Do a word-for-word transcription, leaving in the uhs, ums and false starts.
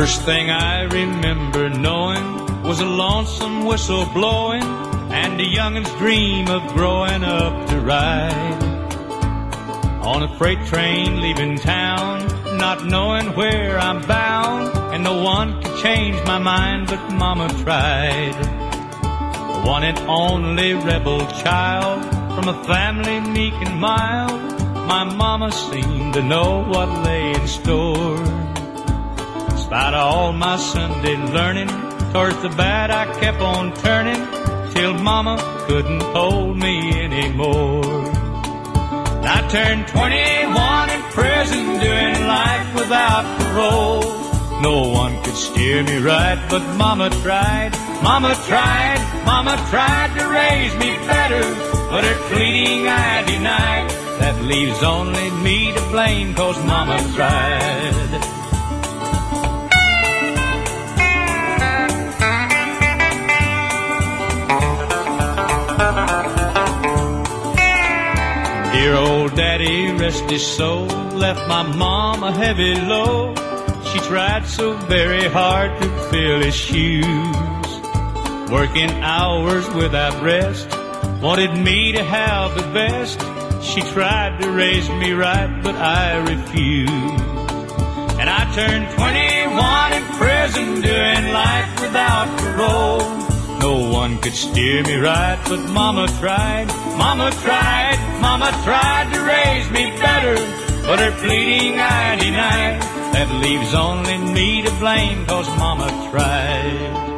First thing I remember knowing was a lonesome whistle blowing and a youngin's dream of growing up to ride on a freight train leaving town, not knowing where I'm bound, and no one could change my mind but Mama tried. The one and only rebel child from a family meek and mild, my Mama seemed to know what lay in store. In spite of all my Sunday learning, towards the bad I kept on turning, till Mama couldn't hold me anymore. I turned twenty-one in prison, doing life without parole. No one could steer me right, but Mama tried, Mama tried, Mama tried to raise me better, but her pleading I denied. That leaves only me to blame, 'cause Mama tried. Dear old daddy, rest his soul, left my mom a heavy load. She tried so very hard to fill his shoes, working hours without rest, wanted me to have the best. She tried to raise me right, but I refused. And I turned twenty-one in prison, doing life without parole. No one could steer me right, but Mama tried, Mama tried, Mama tried to raise me better, but her pleading I denied. That leaves only me to blame, 'cause Mama tried.